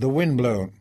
The Windblown.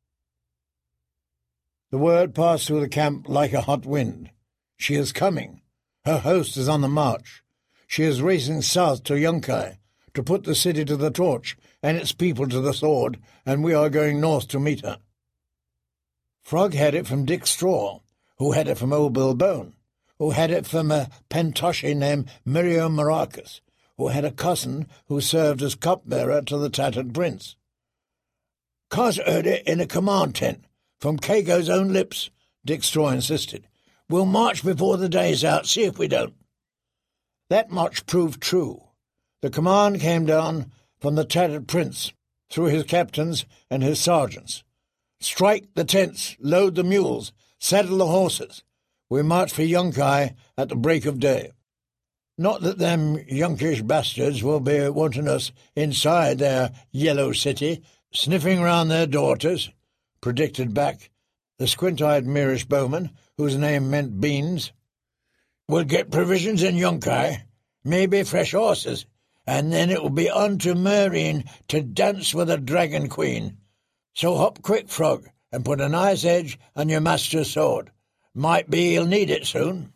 The word passed through the camp like a hot wind. She is coming. Her host is on the march. She is racing south to Yunkai to put the city to the torch and its people to the sword, and we are going north to meet her. Frog had it from Dick Straw, who had it from Old Bill Bone, who had it from a Pentoshi named Miriam Maracas, who had a cousin who served as cupbearer to the tattered prince. "Cos heard it in a command tent, from Kago's own lips," Dick Straw insisted. "We'll march before the day's out, see if we don't." That much proved true. The command came down from the tattered prince, through his captains and his sergeants. "Strike the tents, load the mules, saddle the horses. We march for Yunkai at the break of day. Not that them Yunkish bastards will be wanting us inside their yellow city, sniffing round their daughters," predicted back the squint-eyed Mirish bowman, whose name meant beans. "We'll get provisions in Yunkai, maybe fresh horses, and then it will be on to Meereen to dance with the Dragon Queen. So hop quick, Frog, and put a nice edge on your master's sword. Might be he'll need it soon."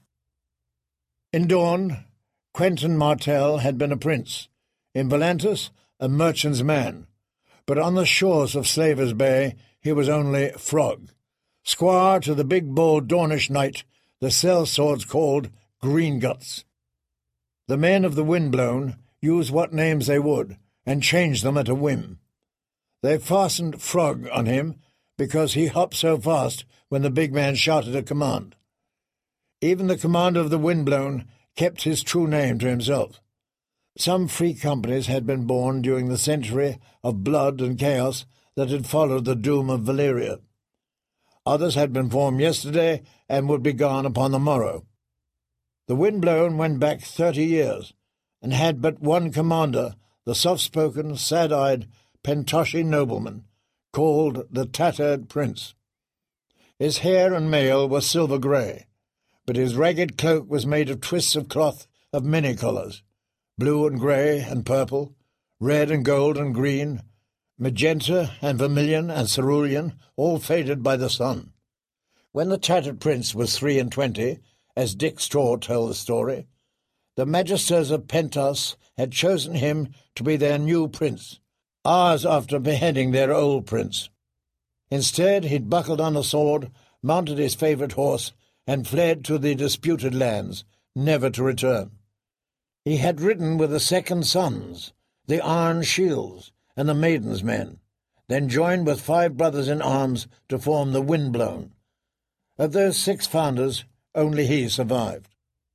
In Dawn, Quentin Martell had been a prince, in Volantis a merchant's man, but on the shores of Slaver's Bay he was only Frog, squire to the big bold Dornish knight the sellswords called Greenguts. The men of the Windblown used what names they would, and changed them at a whim. They fastened Frog on him because he hopped so fast when the big man shouted a command. Even the commander of the Windblown kept his true name to himself. Some free companies had been born during the century of blood and chaos that had followed the doom of Valyria. Others had been formed yesterday and would be gone upon the morrow. The Windblown went back 30 years, and had but one commander, the soft-spoken, sad-eyed Pentoshi nobleman, called the Tattered Prince. His hair and mail were silver-grey, but his ragged cloak was made of twists of cloth of many colours, blue and grey and purple, red and gold and green, magenta and vermilion and cerulean, all faded by the sun. When the Tattered Prince was 23, as Dick Straw told the story, the magisters of Pentos had chosen him to be their new prince, hours after beheading their old prince. Instead, he'd buckled on a sword, mounted his favourite horse, and fled to the disputed lands, never to return. He had ridden with the Second Sons, the Iron Shields, and the Maiden's Men, then joined with 5 brothers in arms to form the Windblown. Of those 6 founders, only he survived.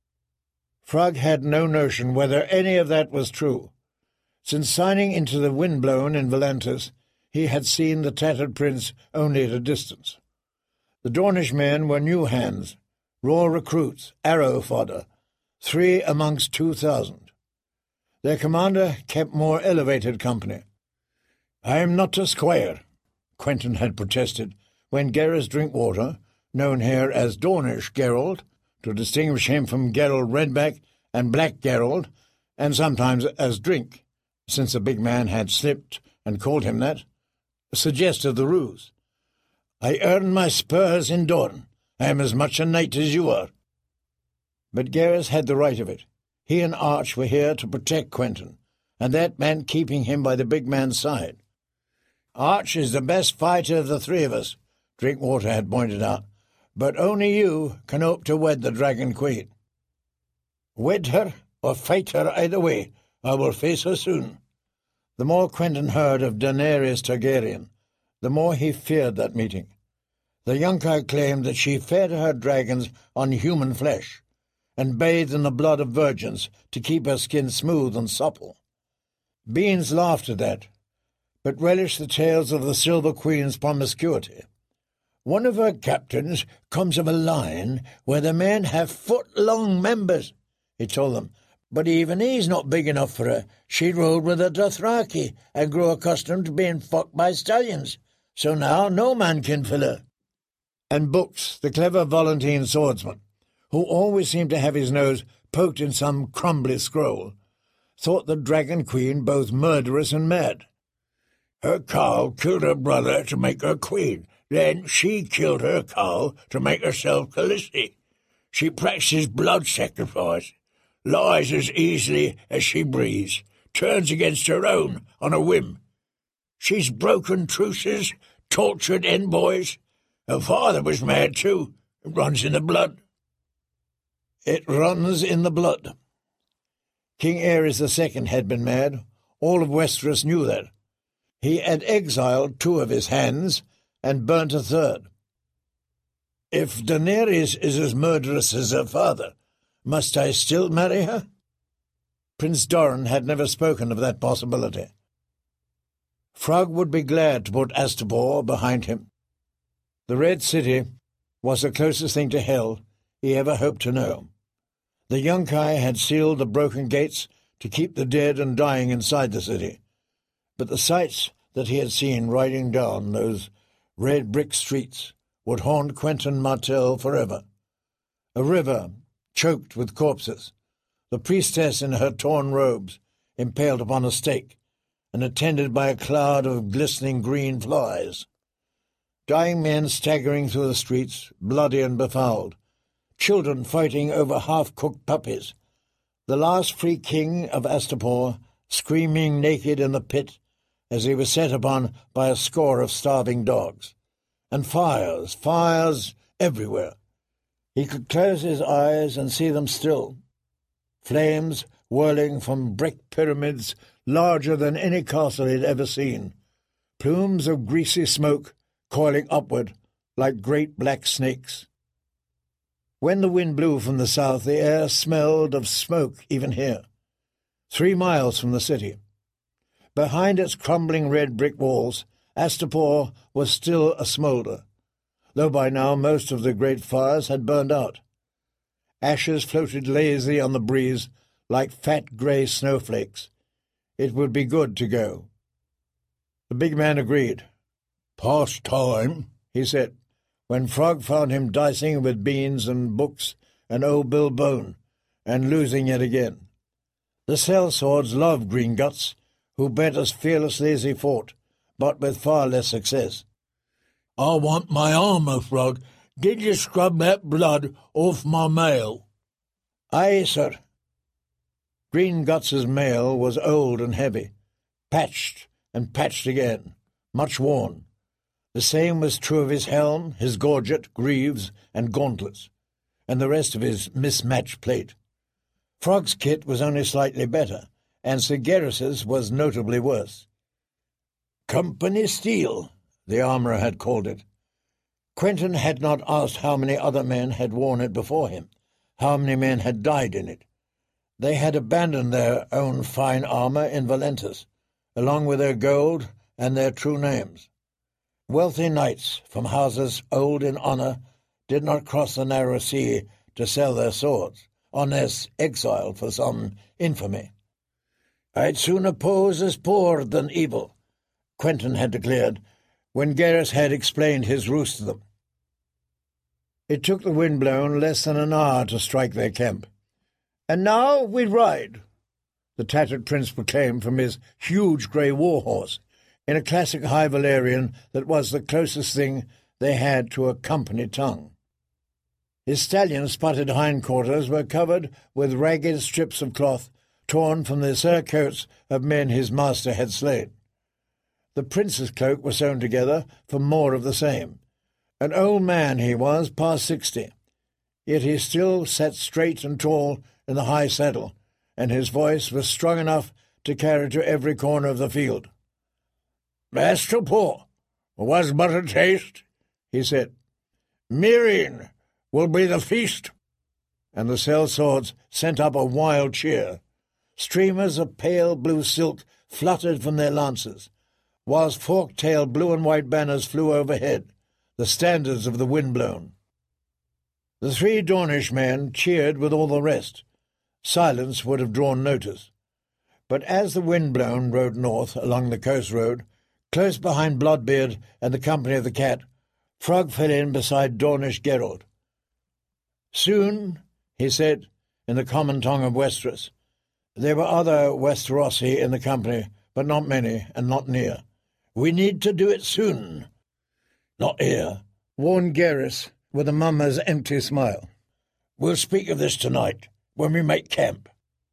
Frog had no notion whether any of that was true. Since signing into the Windblown in Volantis, he had seen the Tattered Prince only at a distance. The Dornish men were new hands, raw recruits, arrow fodder, 3 amongst 2,000. Their commander kept more elevated company. "I am not a squire," Quentin had protested when Gareth Drinkwater, known here as Dornish Gerald, to distinguish him from Gerald Redback and Black Gerald, and sometimes as Drink, since the big man had slipped and called him that, suggested the ruse. "I earn my spurs in Dorne. I am as much a knight as you are." But Gareth had the right of it. He and Arch were here to protect Quentin, and that meant keeping him by the big man's side. "Arch is the best fighter of the 3 of us," Drinkwater had pointed out, "but only you can hope to wed the Dragon Queen." "Wed her or fight her either way, I will face her soon." The more Quentin heard of Daenerys Targaryen, the more he feared that meeting. The Yunkai claimed that she fed her dragons on human flesh, and bathed in the blood of virgins to keep her skin smooth and supple. Beans laughed at that, but relished the tales of the Silver Queen's promiscuity. "One of her captains comes of a line where the men have foot-long members," he told them, "but even he's not big enough for her. She rode with a Dothraki and grew accustomed to being fucked by stallions, so now no man can fill her." And Books, the clever Volantine swordsman, who always seemed to have his nose poked in some crumbly scroll, thought the Dragon Queen both murderous and mad. Her Carl killed her brother to make her queen. Then she killed her Carl to make herself Khaleesi. She practices blood sacrifice, lies as easily as she breathes, turns against her own on a whim. She's broken truces, tortured envoys. Her father was mad too. It runs in the blood. It runs in the blood. King Aerys II had been mad. All of Westeros knew that. He had exiled 2 of his hands and burnt a 3rd. If Daenerys is as murderous as her father, must I still marry her? Prince Doran had never spoken of that possibility. Frogg would be glad to put Astapor behind him. The Red City was the closest thing to hell he ever hoped to know. The Yunkai had sealed the broken gates to keep the dead and dying inside the city, but the sights that he had seen riding down those red brick streets would haunt Quentyn Martell forever. A river choked with corpses, the priestess in her torn robes impaled upon a stake, and attended by a cloud of glistening green flies. Dying men staggering through the streets, bloody and befouled. Children fighting over half-cooked puppies. The last free king of Astapor screaming naked in the pit as he was set upon by a score of starving dogs. And fires everywhere. He could close his eyes and see them still. Flames whirling from brick pyramids larger than any castle he'd ever seen. Plumes of greasy smoke coiling upward like great black snakes. When the wind blew from the south, the air smelled of smoke even here, 3 miles from the city. Behind its crumbling red brick walls, Astapor was still a smoulder, though by now most of the great fires had burned out. Ashes floated lazily on the breeze like fat grey snowflakes. It would be good to go. The big man agreed. "Past time," he said, when Frogg found him dicing with beans and books and old Bill Bone, and losing yet again. The sellswords loved Greenguts, who bet as fearlessly as he fought, but with far less success. "I want my armour, Frogg. Did you scrub that blood off my mail?" "Aye, sir." Greenguts's mail was old and heavy, patched and patched again, much worn. The same was true of his helm, his gorget, greaves, and gauntlets, and the rest of his mismatched plate. Frogg's kit was only slightly better, and Sir Garrus's was notably worse. "Company steel," the armourer had called it. Quentyn had not asked how many other men had worn it before him, how many men had died in it. They had abandoned their own fine armour in Valentus, along with their gold and their true names. Wealthy knights from houses old in honour did not cross the narrow sea to sell their swords, unless exiled for some infamy. "I'd sooner pose as poor than evil," Quentyn had declared, when Garrus had explained his ruse to them. It took the Windblown less than an hour to strike their camp. "And now we ride," the tattered prince proclaimed from his huge grey war-horse, in a classic High Valyrian that was the closest thing they had to a company tongue. His stallion-spotted hindquarters were covered with ragged strips of cloth torn from the surcoats of men his master had slain. The prince's cloak was sewn together from more of the same. An old man he was, past 60, yet he still sat straight and tall in the high saddle, and his voice was strong enough to carry to every corner of the field. "Astapor was but a taste," he said. "Meereen will be the feast." And the sellswords sent up a wild cheer. Streamers of pale blue silk fluttered from their lances, whilst fork-tailed blue and white banners flew overhead, the standards of the Windblown. The 3 Dornish men cheered with all the rest. Silence would have drawn notice. But as the Windblown rode north along the coast road, close behind Bloodbeard and the company of the Cat, Frogg fell in beside Dornish Geralt. "Soon," he said, in the common tongue of Westeros. There were other Westerosi in the company, but not many, and not near. We need to do it soon. Not here, warned Garrus with a mummer's empty smile. We'll speak of this tonight, when we make camp.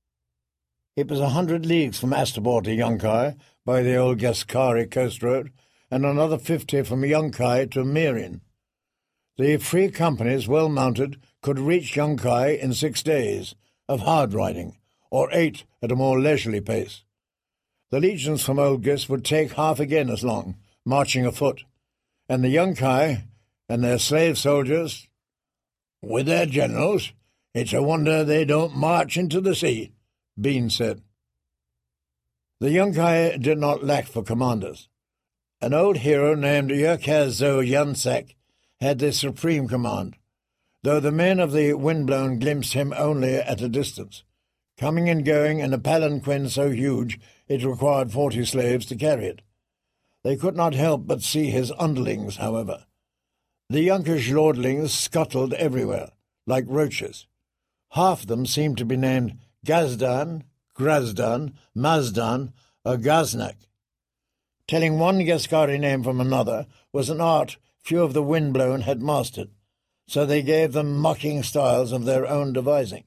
It was 100 leagues from Astapor to Yunkai by the old Gascari coast road, and another 50 from Yunkai to Mirin. The free companies, well mounted, could reach Yunkai in 6 days of hard riding, or 8 at a more leisurely pace. The legions from Old Gis would take half again as long, marching afoot, and the Yunkai and their slave soldiers, with their generals, it's a wonder they don't march into the sea, Bean said. The Yunkai did not lack for commanders. An old hero named Yerkazo Yansak had the supreme command, though the men of the Windblown glimpsed him only at a distance, coming and going in a palanquin so huge it required 40 slaves to carry it. They could not help but see his underlings, however. The Yunkish lordlings scuttled everywhere, like roaches. Half of them seemed to be named Gazdan, Grazdan, Mazdan, or Gaznak. Telling one Gascari name from another was an art few of the Windblown had mastered, so they gave them mocking styles of their own devising.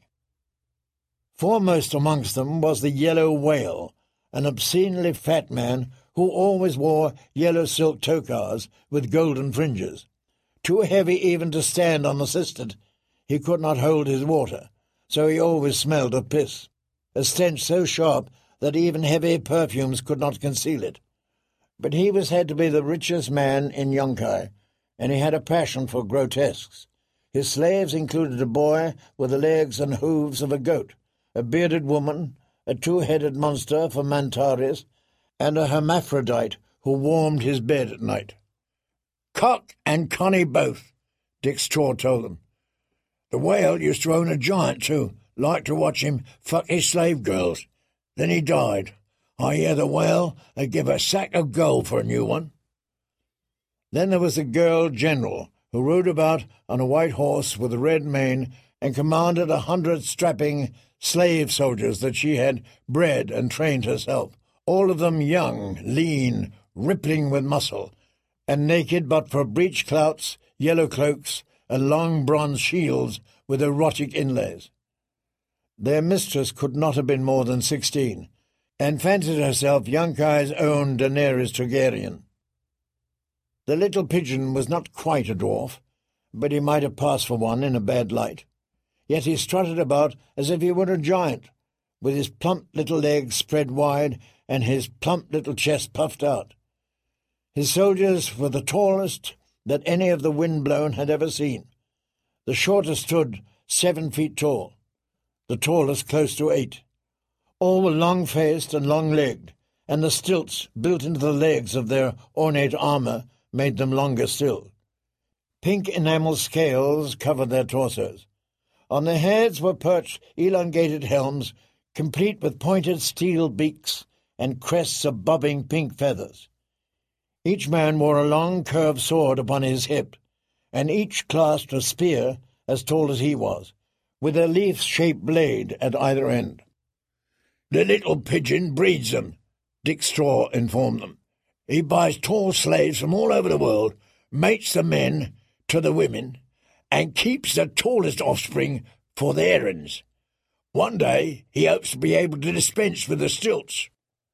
Foremost amongst them was the Yellow Whale, an obscenely fat man who always wore yellow silk tokars with golden fringes. Too heavy even to stand unassisted, he could not hold his water, so he always smelled of piss, a stench so sharp that even heavy perfumes could not conceal it. But he was said to be the richest man in Yunkai, and he had a passion for grotesques. His slaves included a boy with the legs and hooves of a goat, a bearded woman, a 2-headed monster for Mantaris, and a hermaphrodite who warmed his bed at night. "Cock and Connie both," Dick Straw told them. "The whale used to own a giant too, liked to watch him fuck his slave girls. Then he died. I hear the whale would give a sack of gold for a new one." Then there was the girl general, who rode about on a white horse with a red mane and commanded 100 strapping slave soldiers that she had bred and trained herself, all of them young, lean, rippling with muscle, and naked but for breech clouts, yellow cloaks, and long bronze shields with erotic inlays. Their mistress could not have been more than 16, and fancied herself Yunkai's own Daenerys Targaryen. The little pigeon was not quite a dwarf, but he might have passed for one in a bad light. Yet he strutted about as if he were a giant, with his plump little legs spread wide and his plump little chest puffed out. His soldiers were the tallest that any of the Windblown had ever seen. The shortest stood 7 feet tall, the tallest close to 8. All were long-faced and long-legged, and the stilts built into the legs of their ornate armour made them longer still. Pink enamel scales covered their torsos. On their heads were perched elongated helms, complete with pointed steel beaks and crests of bobbing pink feathers. Each man wore a long curved sword upon his hip, and each clasped a spear as tall as he was, with a leaf-shaped blade at either end. "The little pigeon breeds them," Dick Straw informed them. "He buys tall slaves from all over the world, mates the men to the women, and keeps the tallest offspring for the errands. One day he hopes to be able to dispense with the stilts.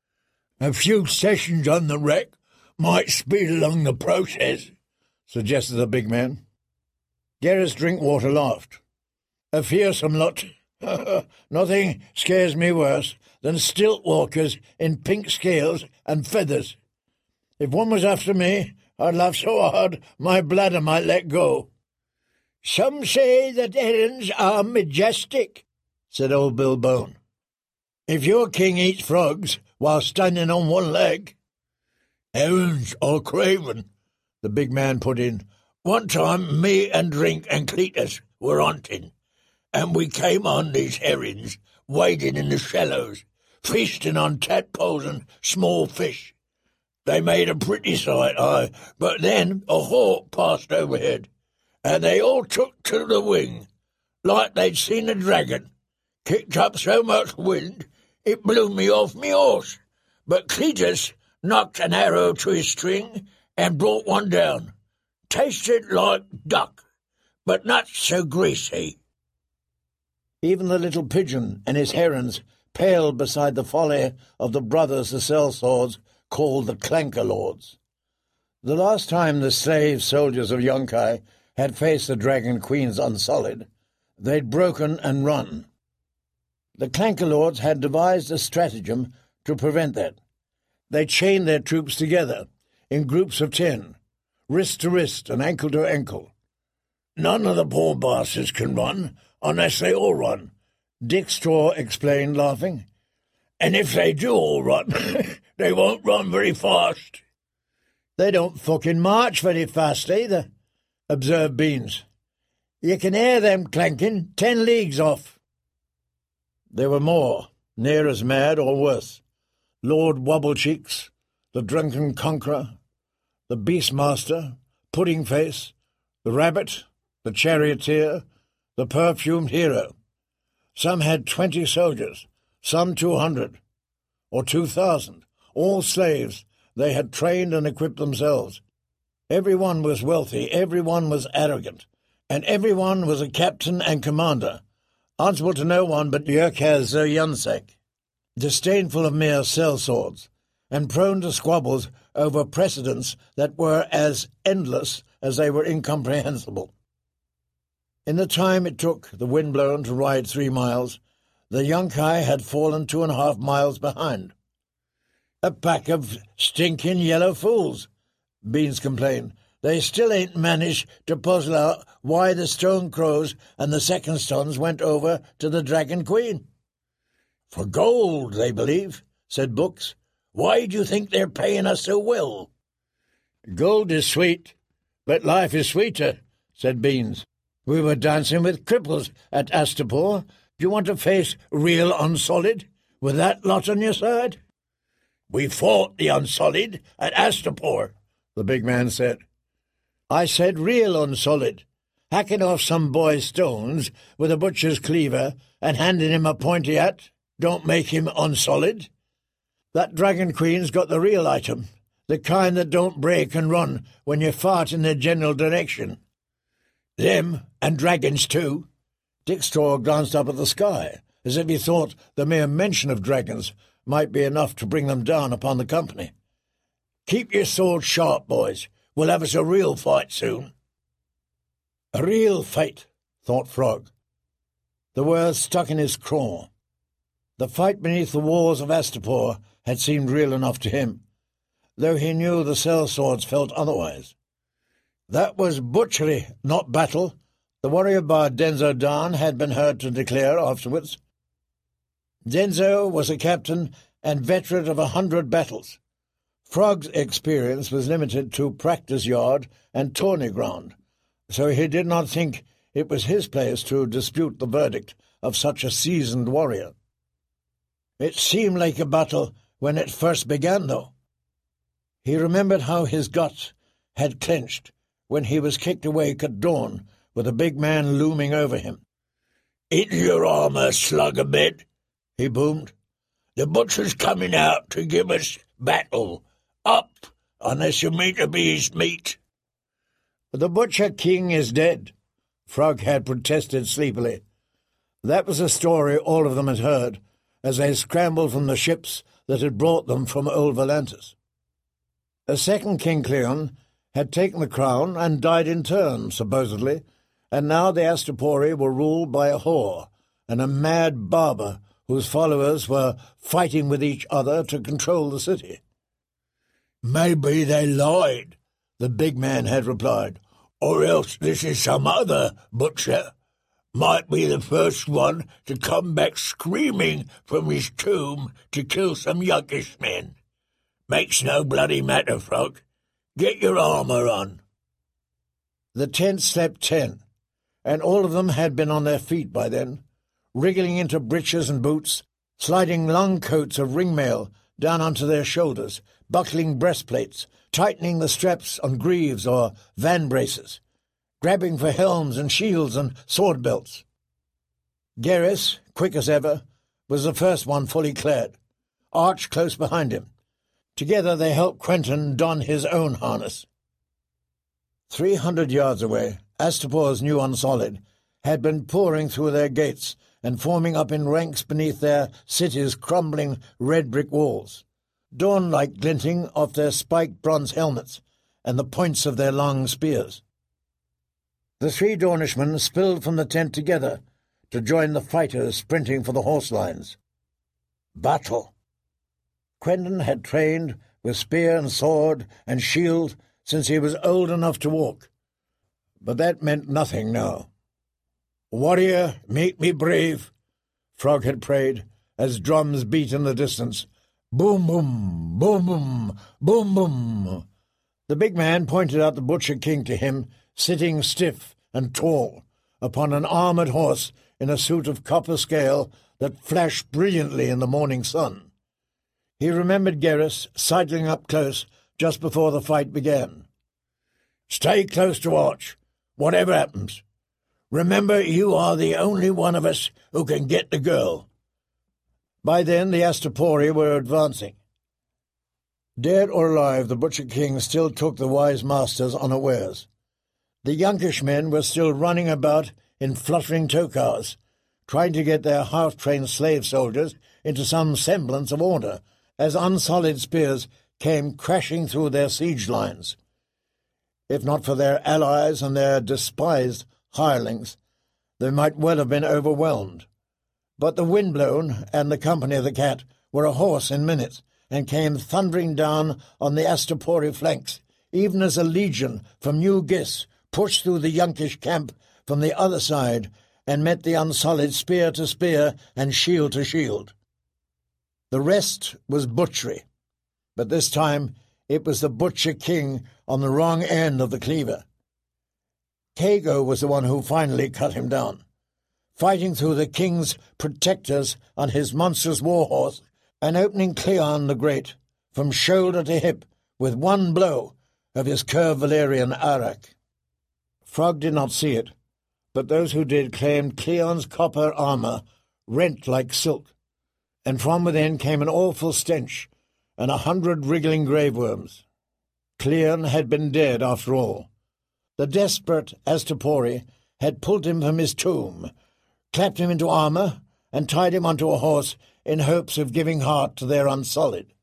A few sessions on the wreck might speed along the process," suggested the big man. Garrus Drinkwater laughed. "A fearsome lot. Nothing scares me worse than stilt walkers in pink scales and feathers. If one was after me, I'd laugh so hard my bladder might let go." "Some say that errands are majestic," said old Bill Bone. "If your king eats frogs while standing on one leg." "Errands are craven," the big man put in. "One time me and Drink and Cletus were hunting, and we came on these herrings wading in the shallows, feasting on tadpoles and small fish. They made a pretty sight, aye, but then a hawk passed overhead, and they all took to the wing, like they'd seen a dragon. Kicked up so much wind, it blew me off me horse, but Cletus knocked an arrow to his string, and brought one down. Tasted like duck, but not so greasy. Even the little pigeon and his herons paled beside the folly of the brothers the sellswords called the Clanker Lords. The last time the slave soldiers of Yunkai had faced the Dragon Queens unsullied, they'd broken and run. The Clanker Lords had devised a stratagem to prevent that. They chained their troops together in groups of 10, wrist to wrist and ankle to ankle. "None of the poor bastards can run unless they all run," Dick Straw explained, laughing. "And if they do all run, they won't run very fast." "They don't fucking march very fast either," observed Beans. "You can hear them clanking 10 leagues off." There were more, near as mad or worse. Lord Wobblecheeks, the Drunken Conqueror, the Beastmaster, Pudding-Face, the Rabbit, the Charioteer, the Perfumed Hero. Some had 20 soldiers, some 200, or 2,000, all slaves they had trained and equipped themselves. Every one was wealthy, every one was arrogant, and every one was a captain and commander, answerable to no one but Yurkaz Yunsek, disdainful of mere sellswords, and prone to squabbles over precedents that were as endless as they were incomprehensible. In the time it took the Windblown to ride 3 miles, the Yunkai had fallen 2.5 miles behind. "A pack of stinking yellow fools," Beans complained. "They still ain't managed to puzzle out why the Stone Crows and the Second Sons went over to the Dragon Queen." "For gold, they believe," said Books. "Why do you think they're paying us so well?" "Gold is sweet, but life is sweeter," said Beans. "We were dancing with cripples at Astapor. Do you want to face real Unsullied with that lot on your side?" "We fought the Unsullied at Astapor," the big man said. "I said real Unsullied. Hacking off some boy's stones with a butcher's cleaver and handing him a pointy hat don't make him Unsullied. That Dragon Queen's got the real item, the kind that don't break and run when you fart in their general direction." "Them, and dragons too." Dick Straw glanced up at the sky, as if he thought the mere mention of dragons might be enough to bring them down upon the company. "Keep your swords sharp, boys. We'll have us a real fight soon." A real fight, thought Frog. The word stuck in his craw. The fight beneath the walls of Astapor had seemed real enough to him, though he knew the sellswords felt otherwise. That was butchery, not battle, the warrior bard Denzo Dan had been heard to declare afterwards. Denzo was a captain and veteran of 100 battles. Frog's experience was limited to practice yard and tourney ground, so he did not think it was his place to dispute the verdict of such a seasoned warrior. It seemed like a battle when it first began, though. He remembered how his gut had clenched when he was kicked awake at dawn with a big man looming over him. "Into your armour, slug a bit," he boomed. "The butcher's coming out to give us battle. Up, unless you mean to be his meat." "The Butcher King is dead," Frog had protested sleepily. That was a story all of them had heard as they scrambled from the ships that had brought them from Old Volantis. A second King Cleon had taken the crown and died in turn, supposedly, and now the Astapori were ruled by a whore and a mad barber whose followers were fighting with each other to control the city. "Maybe they lied," the big man had replied, "or else this is some other butcher. Might be the first one to come back screaming from his tomb to kill some Yunkish men. Makes no bloody matter, Frog. Get your armour on." The 10 slept 10, and all of them had been on their feet by then, wriggling into breeches and boots, sliding long coats of ringmail down onto their shoulders, buckling breastplates, tightening the straps on greaves or van braces, grabbing for helms and shields and sword belts. Garrus, quick as ever, was the first one fully clad, Arch close behind him. Together they helped Quentin don his own harness. 300 yards away, Astapor's new Unsolid had been pouring through their gates and forming up in ranks beneath their city's crumbling red brick walls, dawn-like glinting off their spiked bronze helmets and the points of their long spears. The 3 Dornishmen spilled from the tent together to join the fighters sprinting for the horse lines. Battle. Quentin had trained with spear and sword and shield since he was old enough to walk, but that meant nothing now. "Warrior, make me brave," Frog had prayed as drums beat in the distance. Boom, boom, boom, boom, boom, boom. The big man pointed out the Butcher King to him, sitting stiff and tall upon an armoured horse in a suit of copper scale that flashed brilliantly in the morning sun. He remembered Garrus sidling up close just before the fight began. "Stay close to watch, whatever happens. Remember, you are the only one of us who can get the girl." By then the Astapori were advancing. Dead or alive, the Butcher King still took the wise masters unawares. The younkish men were still running about in fluttering tokars, trying to get their half-trained slave soldiers into some semblance of order, as Unsolid spears came crashing through their siege lines. If not for their allies and their despised hirelings, they might well have been overwhelmed. But the Windblown and the Company of the Cat were hoarse in minutes, and came thundering down on the Astapori flanks, even as a legion from New Gis pushed through the Yunkish camp from the other side and met the Unsolid spear to spear and shield to shield. The rest was butchery, but this time it was the Butcher King on the wrong end of the cleaver. Kago was the one who finally cut him down, fighting through the king's protectors on his monstrous warhorse and opening Cleon the Great from shoulder to hip with one blow of his curved Valerian arak. Frog did not see it, but those who did claimed Cleon's copper armour rent like silk, and from within came an awful stench and 100 wriggling graveworms. Cleon had been dead after all. The desperate Astapori had pulled him from his tomb, clapped him into armour, and tied him onto a horse in hopes of giving heart to their Unsolid.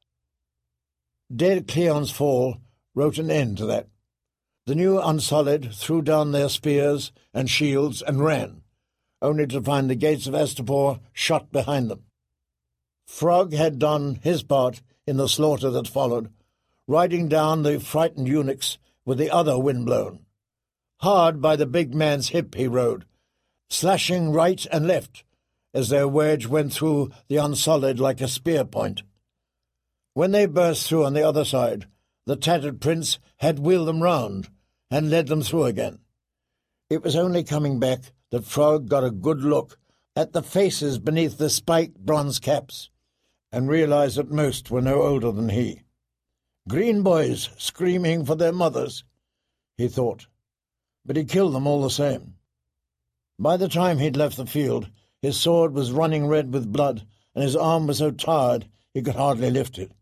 Dead Cleon's fall wrote an end to that. The new Unsolid threw down their spears and shields and ran, only to find the gates of Astapor shut behind them. Frog had done his part in the slaughter that followed, riding down the frightened eunuchs with the other Windblown. Hard by the big man's hip he rode, slashing right and left as their wedge went through the Unsolid like a spear point. When they burst through on the other side, the tattered prince had wheeled them round and led them through again. It was only coming back that Frog got a good look at the faces beneath the spiked bronze caps, and realized that most were no older than he. Green boys screaming for their mothers, he thought, but he killed them all the same. By the time he'd left the field, his sword was running red with blood, and his arm was so tired he could hardly lift it.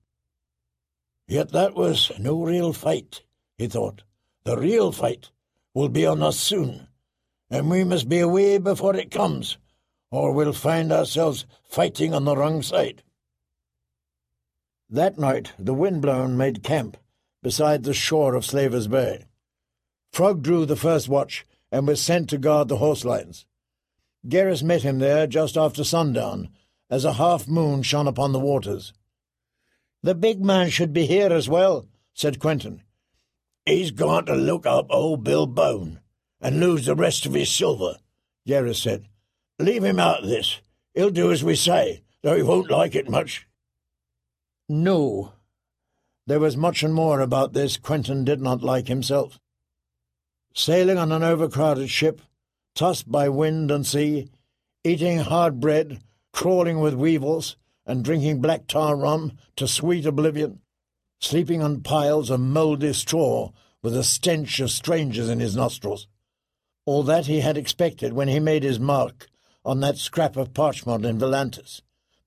Yet that was no real fight, he thought. The real fight will be on us soon, and we must be away before it comes, or we'll find ourselves fighting on the wrong side. That night the Windblown made camp beside the shore of Slaver's Bay. Frog drew the first watch and was sent to guard the horse lines. Garrus met him there just after sundown, as a half-moon shone upon the waters. "The big man should be here as well," said Quentin. "He's gone to look up old Bill Bone and lose the rest of his silver," Garrus said. "Leave him out of this. He'll do as we say, though he won't like it much." No. There was much and more about this Quentin did not like himself. Sailing on an overcrowded ship, tossed by wind and sea, eating hard bread, crawling with weevils, and drinking black tar rum to sweet oblivion, sleeping on piles of mouldy straw with a stench of strangers in his nostrils. All that he had expected when he made his mark on that scrap of parchment in Volantis,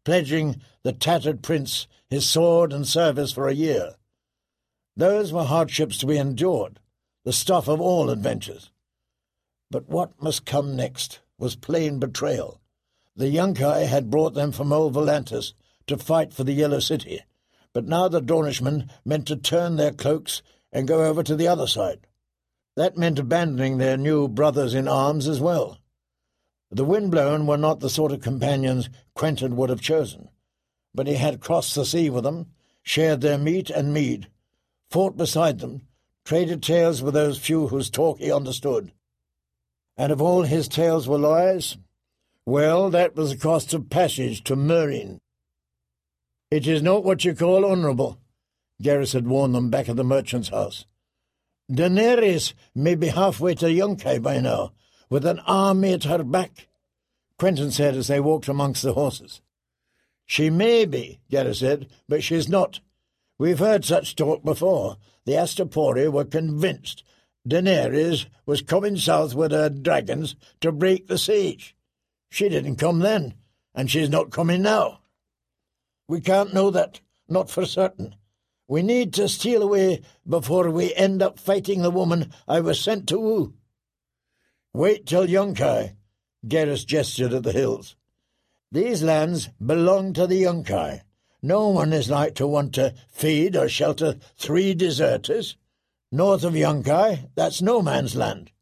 pledging the tattered prince his sword and service for a year. Those were hardships to be endured, the stuff of all adventures. But what must come next was plain betrayal. The Yunkai had brought them from old Volantis to fight for the Yellow City, but now the Dornishmen meant to turn their cloaks and go over to the other side. That meant abandoning their new brothers-in-arms as well. The Windblown were not the sort of companions Quentyn would have chosen, but he had crossed the sea with them, shared their meat and mead, fought beside them, traded tales with those few whose talk he understood. And if all his tales were lies, well, that was the cost of passage to Meereen. "It is not what you call honourable," Garrus had warned them back at the merchant's house. "Daenerys may be halfway to Yunkai by now, with an army at her back," Quentyn said as they walked amongst the horses. "She may be," Garrus said, "but she's not. We've heard such talk before. The Astapori were convinced Daenerys was coming south with her dragons to break the siege. She didn't come then, and she's not coming now. We can't know that, not for certain. We need to steal away before we end up fighting the woman I was sent to woo." "Wait till Yunkai," Garrus gestured at the hills. "These lands belong to the Yunkai. No one is like to want to feed or shelter 3 deserters. North of Yunkai, that's no man's land."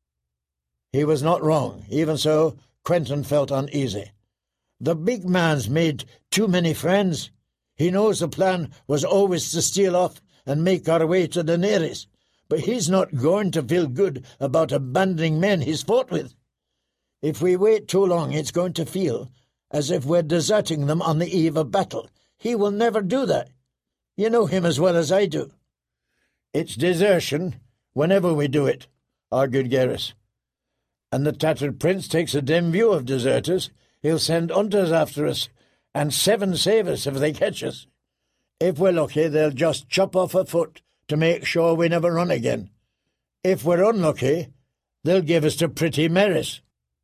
He was not wrong. Even so, Quentyn felt uneasy. The big man's made too many friends. He knows the plan was always to steal off and make our way to Daenerys, but he's not going to feel good about abandoning men he's fought with. If we wait too long, it's going to feel as if we're deserting them on the eve of battle. He will never do that. You know him as well as I do." "It's desertion whenever we do it," argued Garrus. "And the tattered prince takes a dim view of deserters. He'll send hunters after us, and 7 save us if they catch us. If we're lucky, they'll just chop off a foot to make sure we never run again. If we're unlucky, they'll give us to Pretty Meris."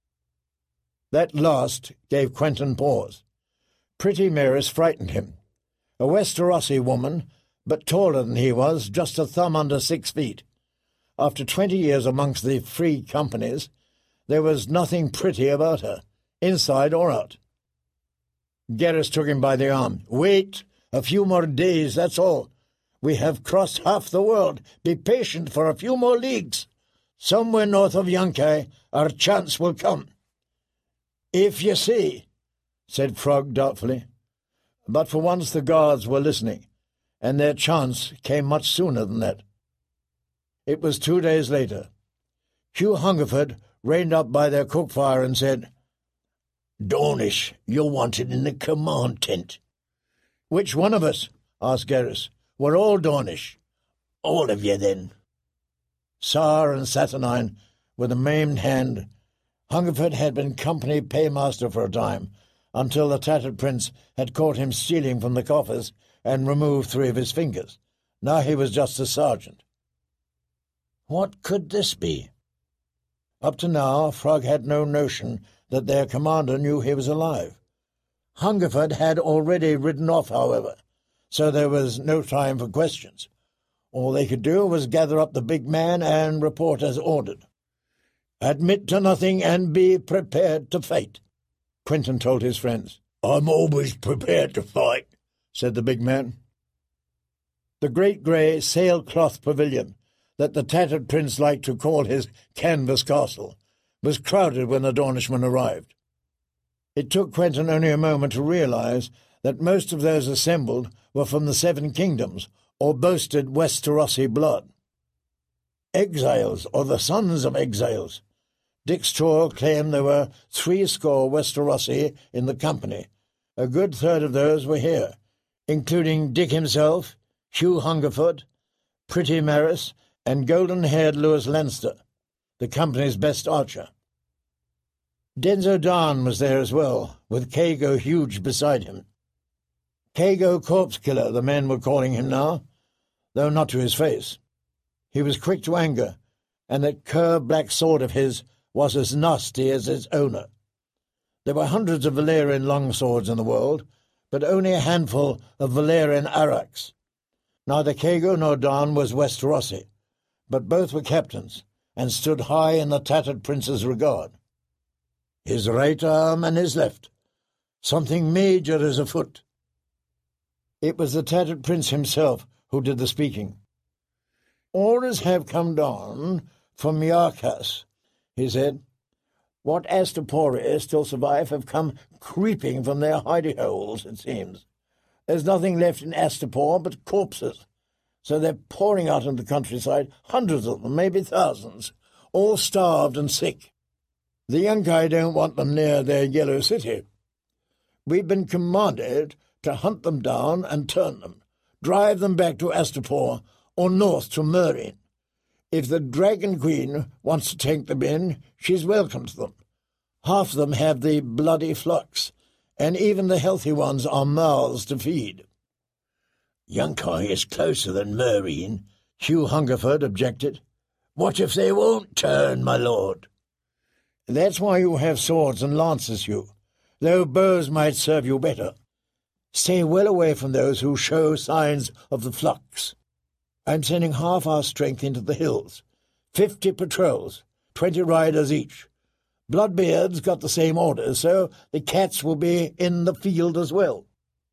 That last gave Quentyn pause. Pretty Meris frightened him. A Westerosi woman, but taller than he was, just a thumb under 6 feet. After 20 years amongst the free companies, there was nothing pretty about her, inside or out. Garrus took him by the arm. "Wait, a few more days, that's all. We have crossed half the world. Be patient for a few more leagues. Somewhere north of Yunkai, our chance will come." "If you see," said Frog doubtfully. But for once the guards were listening, and their chance came much sooner than that. It was 2 days later. Hugh Hungerford reined up by their cook fire and said, "Dornish, you're wanted in the command tent." "Which one of us?" asked Garrus. "We're all Dornish." "All of you, then." Sour and saturnine, with a maimed hand, Hungerford had been company paymaster for a time, until the tattered prince had caught him stealing from the coffers and removed 3 of his fingers. Now he was just a sergeant. What could this be? Up to now, Frog had no notion that their commander knew he was alive. Hungerford had already ridden off, however, so there was no time for questions. All they could do was gather up the big man and report as ordered. "Admit to nothing and be prepared to fight," Quentyn told his friends. "I'm always prepared to fight," said the big man. The great grey sailcloth pavilion that the tattered prince liked to call his canvas castle was crowded when the Dornishmen arrived. It took Quentyn only a moment to realize that most of those assembled were from the 7 kingdoms, or boasted Westerosi blood. Exiles, or the sons of exiles. Dick's tour claimed there were 80 Westerosi in the company. A good third of those were here, including Dick himself, Hugh Hungerford, Pretty Meris, and golden-haired Lewis Leinster, the company's best archer. Denzo Darn was there as well, with Kago huge beside him. Kago Corpse Killer, the men were calling him now, though not to his face. He was quick to anger, and that curved black sword of his was as nasty as its owner. There were hundreds of Valerian longswords in the world, but only a handful of Valerian araks. Neither Kego nor Don was Westerosi, but both were captains, and stood high in the tattered prince's regard. His right arm and his left. Something major is afoot. It was the tattered prince himself who did the speaking. Orders have come down from Yarkas, he said. What Astapori still survive have come creeping from their hidey holes, it seems. There's nothing left in Astapor but corpses, so they're pouring out into the countryside, hundreds of them, maybe thousands, all starved and sick. The Yunkai don't want them near their yellow city. We've been commanded to hunt them down and turn them, drive them back to Astapor or north to Meereen. If the Dragon Queen wants to take them in, she's welcome to them. Half of them have the bloody flux, and even the healthy ones are mouths to feed. Yunkai is closer than Meereen, Hugh Hungerford objected. What if they won't turn, my lord? That's why you have swords and lances, Hugh, though bows might serve you better. Stay well away from those who show signs of the flux. I'm sending half our strength into the hills. 50 patrols, 20 riders each. Bloodbeard's got the same orders, so the cats will be in the field as well.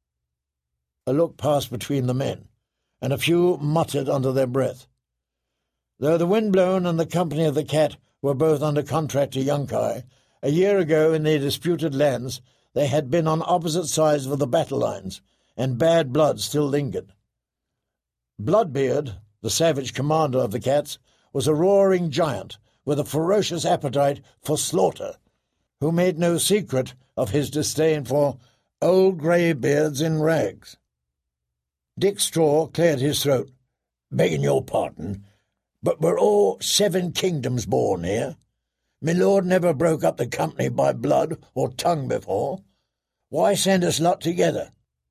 A look passed between the men, and a few muttered under their breath. Though the Windblown and the Company of the Cat were both under contract to Yunkai, a year ago in their disputed lands they had been on opposite sides of the battle lines, and bad blood still lingered. Bloodbeard, the savage commander of the Cats, was a roaring giant with a ferocious appetite for slaughter, who made no secret of his disdain for old greybeards in rags. Dick Straw cleared his throat. Begging your pardon, but we're all 7 kingdoms born here. My lord never broke up the company by blood or tongue before. Why send us lot together?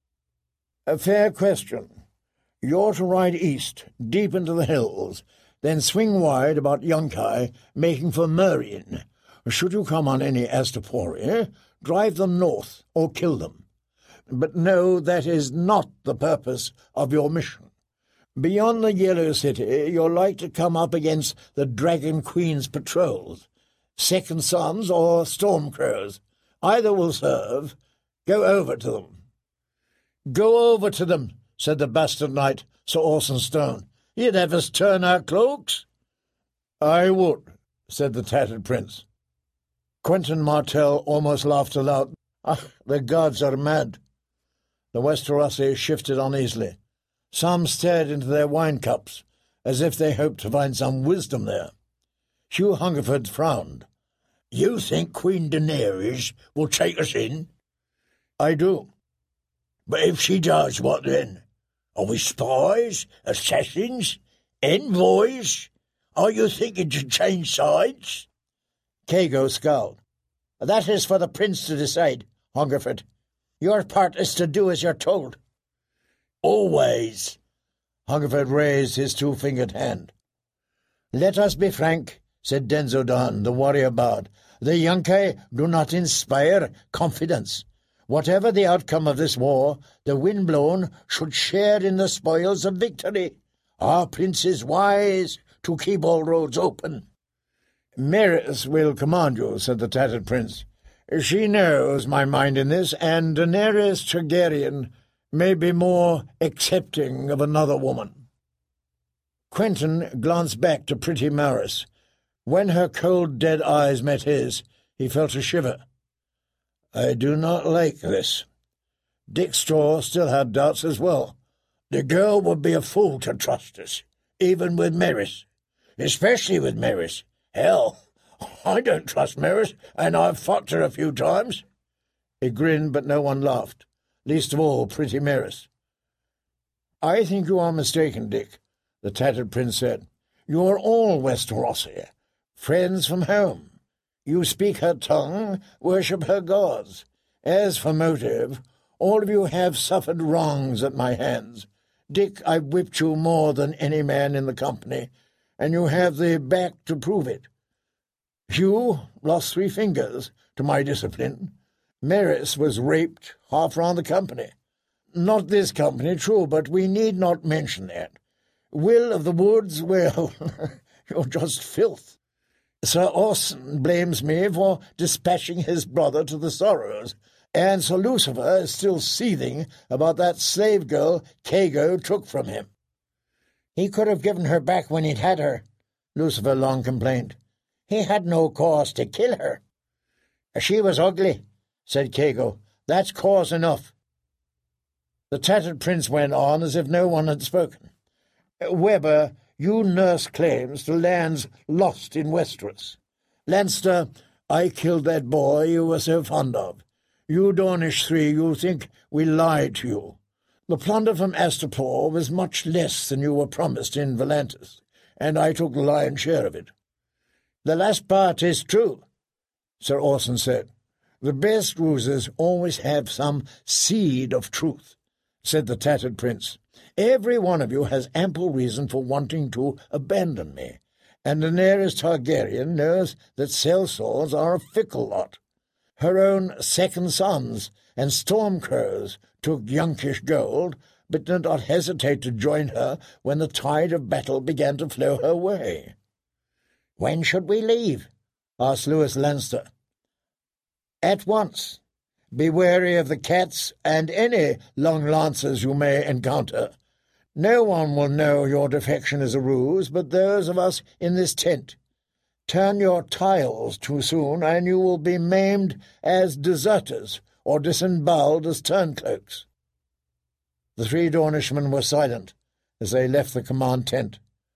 A fair question. You're to ride east, deep into the hills, then swing wide about Yunkai, making for Meereen. Should you come on any Astapori, drive them north or kill them. But no, that is not the purpose of your mission. Beyond the Yellow City, you're like to come up against the Dragon Queen's patrols, Second Sons or Stormcrows. Either will serve. Go over to them. Go over to them, said the bastard knight, Sir Orson Stone. You'd have us turn our cloaks? I would, said the tattered prince. Quentin Martell almost laughed aloud. The gods are mad. The Westerosi shifted uneasily. Some stared into their wine cups, as if they hoped to find some wisdom there. Hugh Hungerford frowned. You think Queen Daenerys will take us in? I do. But if she does, what then? Are we spies, assassins, envoys? Are you thinking to change sides? Kego scowled. That is for the prince to decide, Hungerford. Your part is to do as you're told. Always. Hungerford raised his 2-fingered hand. Let us be frank, said Denzodan, the warrior bard. The Yunkai do not inspire confidence. Whatever the outcome of this war, the Windblown should share in the spoils of victory. Our prince is wise to keep all roads open. Maerys will command you, said the tattered prince. She knows my mind in this, and Daenerys Targaryen may be more accepting of another woman. Quentin glanced back to pretty Maerys. When her cold, dead eyes met his, he felt a shiver. I do not like this. Dick Straw still had doubts as well. The girl would be a fool to trust us, even with Maerys. Especially with Maerys. Hell, I don't trust Maerys, and I've fucked her a few times. He grinned, but no one laughed, least of all pretty Maerys. I think you are mistaken, Dick, the tattered prince said. You are all Westerosi, friends from home. You speak her tongue, worship her gods. As for motive, all of you have suffered wrongs at my hands. Dick, I've whipped you more than any man in the company, and you have the back to prove it. Hugh lost 3 fingers to my discipline. Maris was raped half round the company. Not this company, true, but we need not mention that. Will of the Woods, well, you're just filth. Sir Orson blames me for dispatching his brother to the Sorrows, and Sir Lucifer is still seething about that slave girl Kago took from him. He could have given her back when he'd had her, Lucifer long complained. He had no cause to kill her. She was ugly, said Kago. That's cause enough. The tattered prince went on as if no one had spoken. Webber, you nurse claims to lands lost in Westeros. Lannister, I killed that boy you were so fond of. You Dornish three, you think we lied to you. The plunder from Astapor was much less than you were promised in Volantis, and I took the lion's share of it. The last part is true, Sir Orson said. The best ruses always have some seed of truth, said the tattered prince. Every one of you has ample reason for wanting to abandon me, and Daenerys Targaryen knows that sellswords are a fickle lot. Her own second sons and Stormcrows took Yunkish gold, but did not hesitate to join her when the tide of battle began to flow her way. "When should we leave?" asked Lewis Lannister. "At once. Be wary of the cats and any long lancers you may encounter. No one will know your defection is a ruse but those of us in this tent. Turn your tiles too soon, and you will be maimed as deserters or disembowelled as turncloaks." The three Dornishmen were silent as they left the command tent.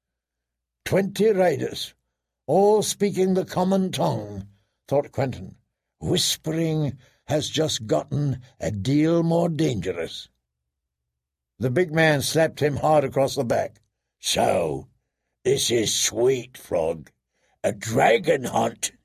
20 riders, all speaking the common tongue, thought Quentin. Whispering has just gotten a deal more dangerous. The big man slapped him hard across the back. "So, this is sweet, Frog. A dragon hunt